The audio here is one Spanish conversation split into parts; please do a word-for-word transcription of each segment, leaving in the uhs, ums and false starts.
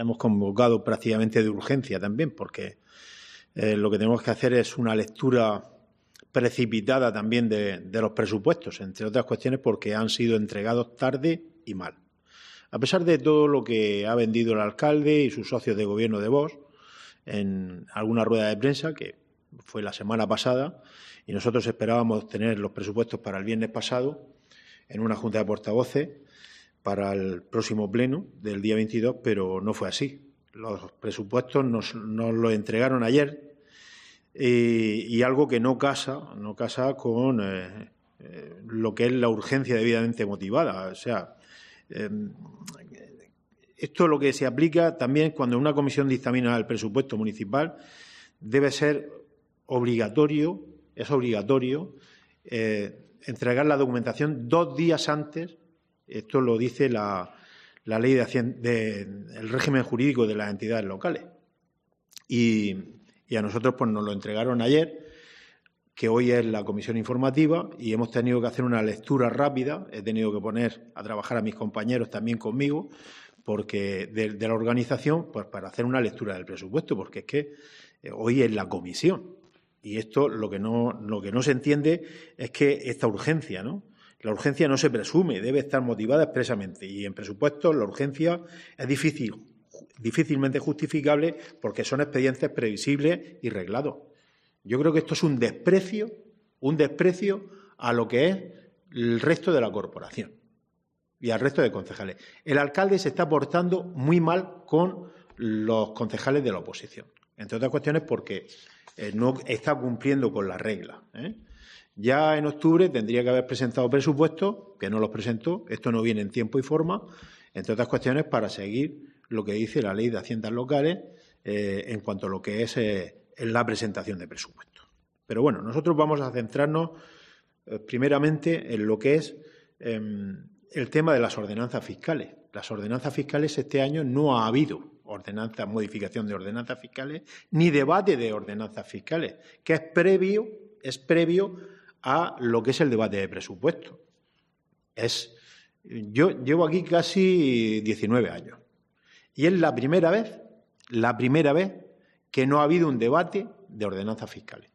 hemos convocado prácticamente de urgencia también, porque eh, lo que tenemos que hacer es una lectura precipitada también de, de los presupuestos, entre otras cuestiones porque han sido entregados tarde y mal. A pesar de todo lo que ha vendido el alcalde y sus socios de gobierno de Vox en alguna rueda de prensa, que fue la semana pasada, y nosotros esperábamos tener los presupuestos para el viernes pasado en una junta de portavoces para el próximo pleno del día veintidós, pero no fue así. Los presupuestos nos, nos los entregaron ayer y, y algo que no casa, no casa con eh, eh, lo que es la urgencia debidamente motivada. O sea, eh, esto es lo que se aplica también cuando una comisión dictamina el presupuesto municipal. Debe ser obligatorio, es obligatorio eh, entregar la documentación dos días antes. Esto lo dice la, la ley de, de el régimen jurídico de las entidades locales. Y, y a nosotros pues nos lo entregaron ayer, que hoy es la comisión informativa, y hemos tenido que hacer una lectura rápida. He tenido que poner a trabajar a mis compañeros también conmigo, porque de, de la organización, pues para hacer una lectura del presupuesto, porque es que eh, hoy es la comisión. Y esto lo que no, lo que no se entiende es que esta urgencia, ¿no? La urgencia no se presume, debe estar motivada expresamente. Y en presupuestos la urgencia es difícil, difícilmente justificable porque son expedientes previsibles y reglados. Yo creo que esto es un desprecio, un desprecio a lo que es el resto de la corporación y al resto de concejales. El alcalde se está portando muy mal con los concejales de la oposición, entre otras cuestiones porque eh, no está cumpliendo con las reglas, ¿eh? Ya en octubre tendría que haber presentado presupuestos, que no los presentó. Esto no viene en tiempo y forma, entre otras cuestiones, para seguir lo que dice la Ley de Haciendas Locales eh, en cuanto a lo que es eh, la presentación de presupuestos. Pero bueno, nosotros vamos a centrarnos eh, primeramente en lo que es eh, el tema de las ordenanzas fiscales. Las ordenanzas fiscales este año no ha habido ordenanza, modificación de ordenanzas fiscales ni debate de ordenanzas fiscales, que es previo, es previo a lo que es el debate de presupuestos. Es, yo llevo aquí casi diecinueve años y es la primera vez, la primera vez que no ha habido un debate de ordenanzas fiscales.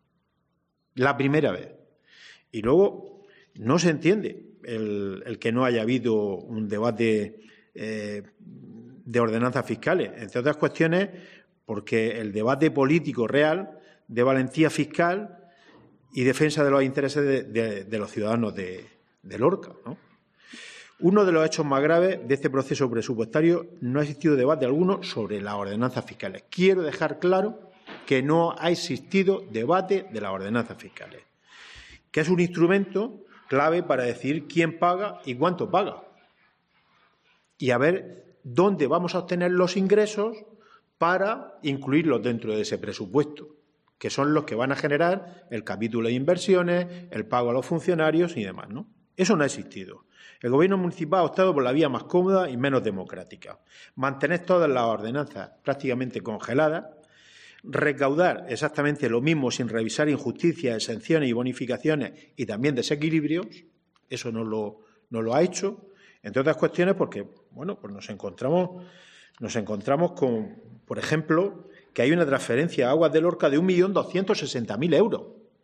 La primera vez. Y luego no se entiende el, el que no haya habido un debate eh, de ordenanzas fiscales, entre otras cuestiones porque el debate político real de valentía fiscal y defensa de los intereses de, de, de los ciudadanos de, de Lorca, ¿no? Uno de los hechos más graves de este proceso presupuestario, no ha existido debate alguno sobre las ordenanzas fiscales. Quiero dejar claro que no ha existido debate de las ordenanzas fiscales, que es un instrumento clave para decidir quién paga y cuánto paga, y a ver dónde vamos a obtener los ingresos para incluirlos dentro de ese presupuesto, que son los que van a generar el capítulo de inversiones, el pago a los funcionarios y demás, ¿no? Eso no ha existido. El Gobierno municipal ha optado por la vía más cómoda y menos democrática. Mantener todas las ordenanzas prácticamente congeladas, recaudar exactamente lo mismo sin revisar injusticias, exenciones y bonificaciones y también desequilibrios. Eso no lo, no lo ha hecho, entre otras cuestiones porque, bueno, pues nos encontramos, nos encontramos con, por ejemplo, que hay una transferencia a Aguas de Lorca de un millón doscientos sesenta mil euros.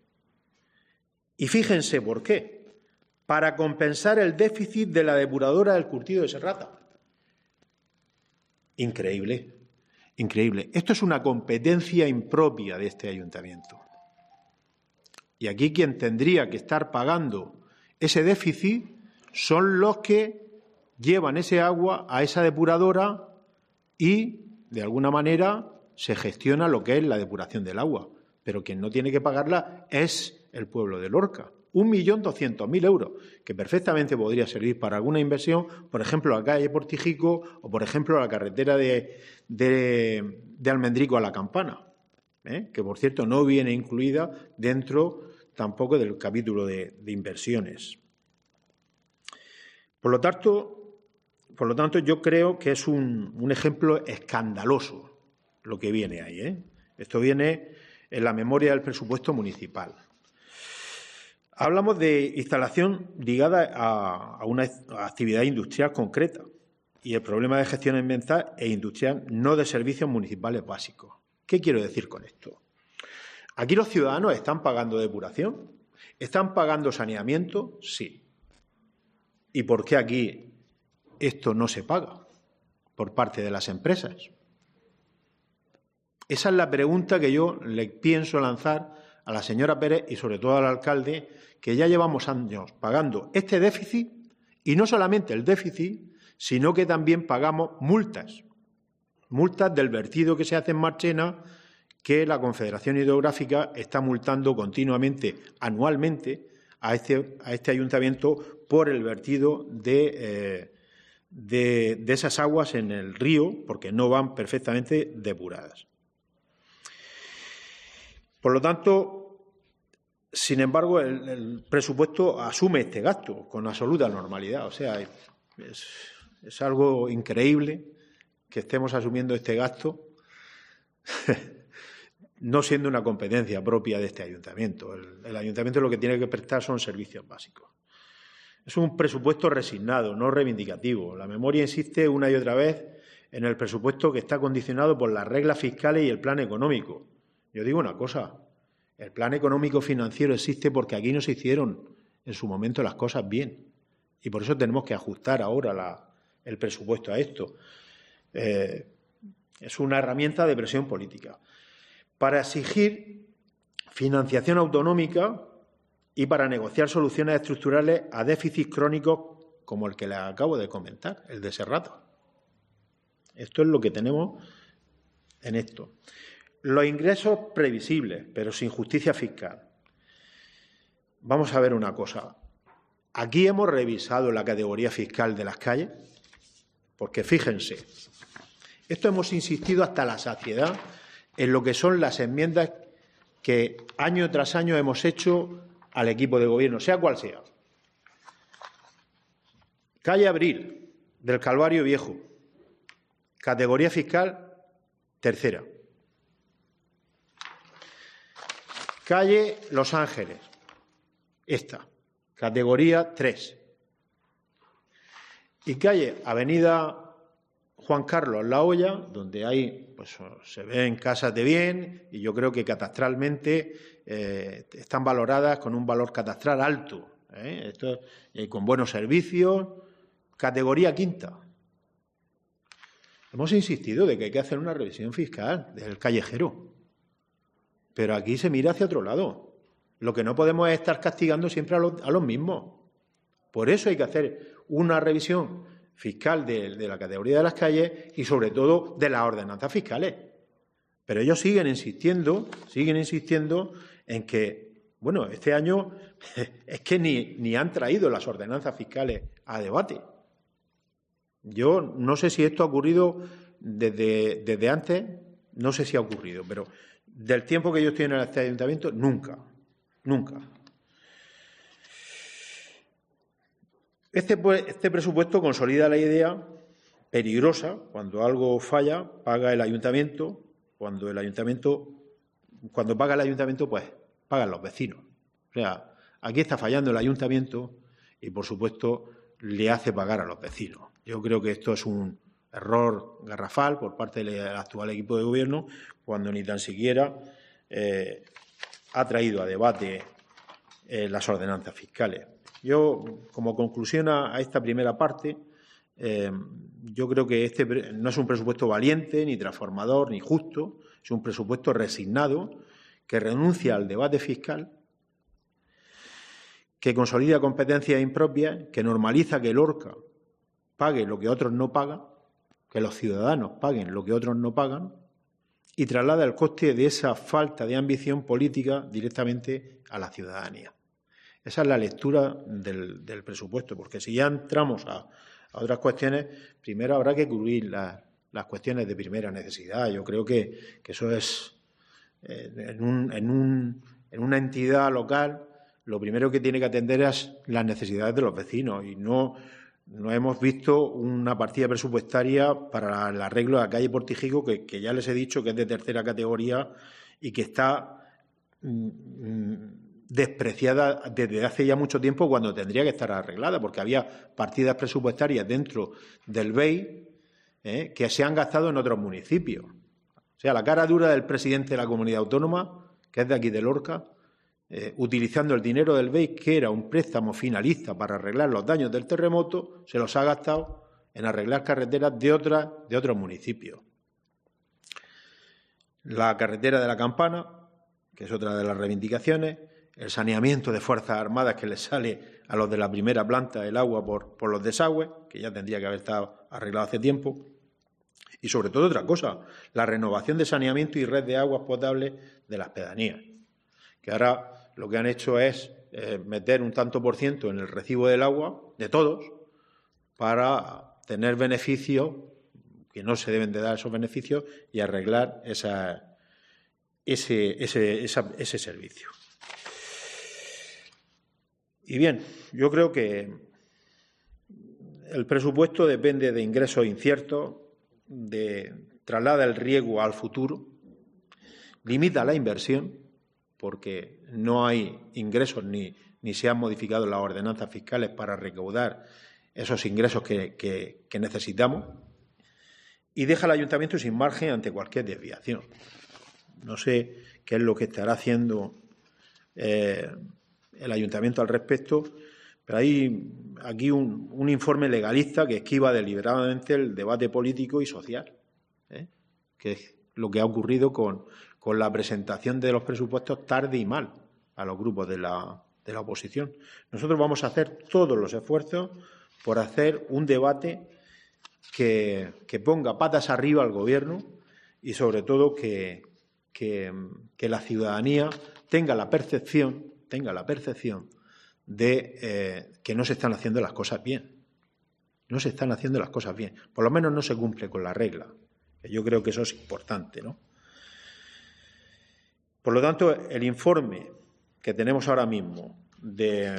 Y fíjense por qué. Para compensar el déficit de la depuradora del Curtido de Serrata. Increíble, increíble. Esto es una competencia impropia de este ayuntamiento. Y aquí quien tendría que estar pagando ese déficit son los que llevan ese agua a esa depuradora y, de alguna manera, se gestiona lo que es la depuración del agua, pero quien no tiene que pagarla es el pueblo de Lorca. Un millón doscientos mil euros, que perfectamente podría servir para alguna inversión, por ejemplo, la calle Portijico o, por ejemplo, la carretera de, de, de Almendrico a La Campana, ¿eh? Que, por cierto, no viene incluida dentro tampoco del capítulo de, de inversiones. Por lo tanto, por lo tanto, yo creo que es un, un ejemplo escandaloso lo que viene ahí, ¿eh? Esto viene en la memoria del presupuesto municipal. Hablamos de instalación ligada a, a una actividad industrial concreta y el problema de gestión ambiental e industrial, no de servicios municipales básicos. ¿Qué quiero decir con esto? Aquí los ciudadanos están pagando depuración, están pagando saneamiento, sí. ¿Y por qué aquí esto no se paga por parte de las empresas? Esa es la pregunta que yo le pienso lanzar a la señora Pérez y sobre todo al alcalde, que ya llevamos años pagando este déficit y no solamente el déficit, sino que también pagamos multas, multas del vertido que se hace en Marchena, que la Confederación Hidrográfica está multando continuamente, anualmente, a este, a este ayuntamiento por el vertido de, eh, de, de esas aguas en el río, porque no van perfectamente depuradas. Por lo tanto, sin embargo, el, el presupuesto asume este gasto con absoluta normalidad. O sea, es, es algo increíble que estemos asumiendo este gasto, no siendo una competencia propia de este ayuntamiento. El, el ayuntamiento lo que tiene que prestar son servicios básicos. Es un presupuesto resignado, no reivindicativo. La memoria insiste una y otra vez en el presupuesto que está condicionado por las reglas fiscales y el plan económico. Yo digo una cosa, el plan económico financiero existe porque aquí no se hicieron en su momento las cosas bien y por eso tenemos que ajustar ahora la, el presupuesto a esto. Eh, es una herramienta de presión política para exigir financiación autonómica y para negociar soluciones estructurales a déficits crónicos como el que les acabo de comentar, el de Serrata. Esto es lo que tenemos en esto. Los ingresos previsibles, pero sin justicia fiscal. Vamos a ver una cosa. Aquí hemos revisado la categoría fiscal de las calles, porque fíjense, esto hemos insistido hasta la saciedad en lo que son las enmiendas que año tras año hemos hecho al equipo de gobierno, sea cual sea. Calle Abril, del Calvario Viejo, categoría fiscal tercera. Calle Los Ángeles, esta, categoría tres. Y calle Avenida Juan Carlos La Hoya, donde hay, pues se ven casas de bien y yo creo que catastralmente eh, están valoradas con un valor catastral alto, ¿eh? Esto, eh, con buenos servicios, categoría quinta. Hemos insistido de que hay que hacer una revisión fiscal del callejero. Pero aquí se mira hacia otro lado. Lo que no podemos es estar castigando siempre a los, a los mismos. Por eso hay que hacer una revisión fiscal de, de la categoría de las calles y, sobre todo, de las ordenanzas fiscales. Pero ellos siguen insistiendo, siguen insistiendo en que, bueno, este año es que ni, ni han traído las ordenanzas fiscales a debate. Yo no sé si esto ha ocurrido desde, desde antes, no sé si ha ocurrido, pero del tiempo que yo estoy en este ayuntamiento, nunca, nunca. Este, este presupuesto consolida la idea peligrosa, cuando algo falla, paga el ayuntamiento, cuando el ayuntamiento, cuando paga el ayuntamiento, pues pagan los vecinos. O sea, aquí está fallando el ayuntamiento y, por supuesto, le hace pagar a los vecinos. Yo creo que esto es un error garrafal por parte del actual equipo de gobierno, cuando ni tan siquiera eh, ha traído a debate eh, las ordenanzas fiscales. Yo, como conclusión a, a esta primera parte, eh, yo creo que este no es un presupuesto valiente, ni transformador, ni justo, es un presupuesto resignado que renuncia al debate fiscal, que consolida competencias impropias, que normaliza que el Lorca pague lo que otros no pagan, que los ciudadanos paguen lo que otros no pagan y traslada el coste de esa falta de ambición política directamente a la ciudadanía. Esa es la lectura del, del presupuesto, porque si ya entramos a, a otras cuestiones, primero habrá que cubrir la, las cuestiones de primera necesidad. Yo creo que, que eso es, eh, en, un, en, un, en una entidad local, lo primero que tiene que atender es las necesidades de los vecinos y no... No hemos visto una partida presupuestaria para el arreglo de la calle Portijico, que, que ya les he dicho que es de tercera categoría y que está mmm, despreciada desde hace ya mucho tiempo cuando tendría que estar arreglada, porque había partidas presupuestarias dentro del B E I eh, que se han gastado en otros municipios. O sea, la cara dura del presidente de la comunidad autónoma, que es de aquí de Lorca, eh, utilizando el dinero del B E I, que era un préstamo finalista para arreglar los daños del terremoto, se los ha gastado en arreglar carreteras de, otras, de otros municipios. La carretera de la Campana, que es otra de las reivindicaciones, el saneamiento de Fuerzas Armadas que les sale a los de la primera planta el agua por, por los desagües, que ya tendría que haber estado arreglado hace tiempo. Y sobre todo otra cosa, la renovación de saneamiento y red de aguas potables de las pedanías, que ahora lo que han hecho es eh, meter un tanto por ciento en el recibo del agua de todos para tener beneficios que no se deben de dar esos beneficios y arreglar esa, ese, ese, esa, ese servicio. Y bien, yo creo que el presupuesto depende de ingresos inciertos, de traslada el riesgo al futuro, limita la inversión, porque no hay ingresos ni, ni se han modificado las ordenanzas fiscales para recaudar esos ingresos que, que, que necesitamos, y deja al ayuntamiento sin margen ante cualquier desviación. No sé qué es lo que estará haciendo eh, el ayuntamiento al respecto, pero hay aquí un, un informe legalista que esquiva deliberadamente el debate político y social, ¿eh? que es lo que ha ocurrido con, con la presentación de los presupuestos tarde y mal a los grupos de la, de la oposición. Nosotros vamos a hacer todos los esfuerzos por hacer un debate que, que ponga patas arriba al Gobierno y, sobre todo, que, que, que la ciudadanía tenga la percepción, tenga la percepción de eh, que no se están haciendo las cosas bien. No se están haciendo las cosas bien. Por lo menos no se cumple con la regla. Yo creo que eso es importante, ¿no? Por lo tanto, el informe que tenemos ahora mismo de,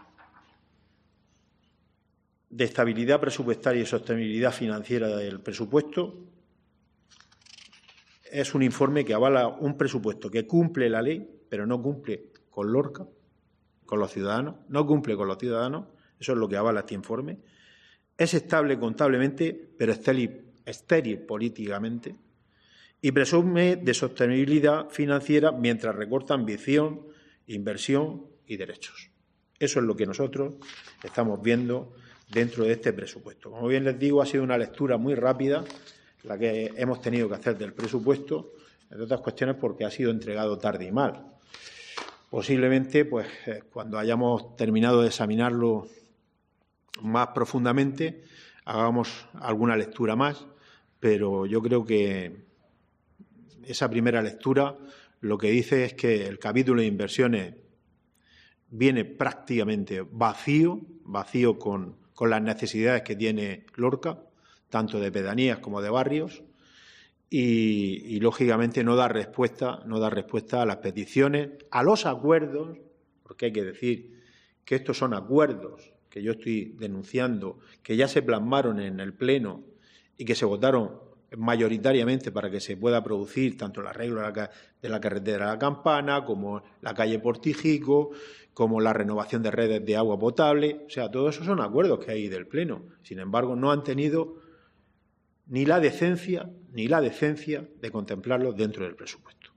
de estabilidad presupuestaria y sostenibilidad financiera del presupuesto es un informe que avala un presupuesto que cumple la ley, pero no cumple con Lorca, con los ciudadanos, no cumple con los ciudadanos, eso es lo que avala este informe. Es estable contablemente, pero estéril, estéril políticamente, y presume de sostenibilidad financiera mientras recorta ambición, inversión y derechos. Eso es lo que nosotros estamos viendo dentro de este presupuesto. Como bien les digo, ha sido una lectura muy rápida la que hemos tenido que hacer del presupuesto, entre otras cuestiones porque ha sido entregado tarde y mal. Posiblemente, pues, cuando hayamos terminado de examinarlo más profundamente, hagamos alguna lectura más, pero yo creo que esa primera lectura lo que dice es que el capítulo de inversiones viene prácticamente vacío, vacío con, con las necesidades que tiene Lorca, tanto de pedanías como de barrios, y, y lógicamente no da respuesta, no da respuesta a las peticiones, a los acuerdos, porque hay que decir que estos son acuerdos que yo estoy denunciando, que ya se plasmaron en el Pleno y que se votaron mayoritariamente para que se pueda producir tanto el arreglo de la carretera de la Campana como la calle Portijico, como la renovación de redes de agua potable. O sea, todos esos son acuerdos que hay del Pleno. Sin embargo, no han tenido ni la decencia, ni la decencia de contemplarlos dentro del presupuesto.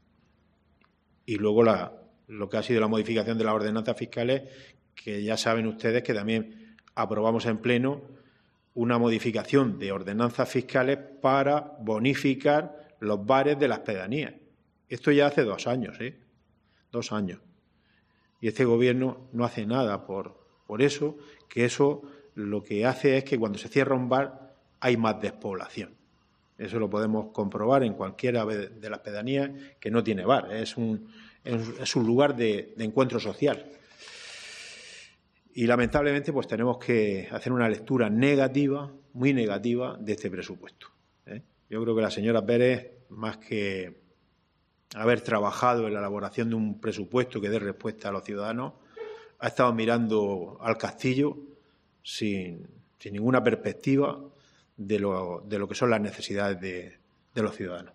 Y luego la, lo que ha sido la modificación de las ordenanzas fiscales, que ya saben ustedes que también aprobamos en Pleno una modificación de ordenanzas fiscales para bonificar los bares de las pedanías. Esto ya hace dos años, ¿eh? Dos años. Y este Gobierno no hace nada por, por eso, que eso lo que hace es que cuando se cierra un bar hay más despoblación. Eso lo podemos comprobar en cualquiera de las pedanías que no tiene bar. Es un, es un lugar de, de encuentro social. Y lamentablemente pues tenemos que hacer una lectura negativa, muy negativa, de este presupuesto, ¿eh? Yo creo que la señora Pérez, más que haber trabajado en la elaboración de un presupuesto que dé respuesta a los ciudadanos, ha estado mirando al castillo sin, sin ninguna perspectiva de lo, de lo que son las necesidades de, de los ciudadanos.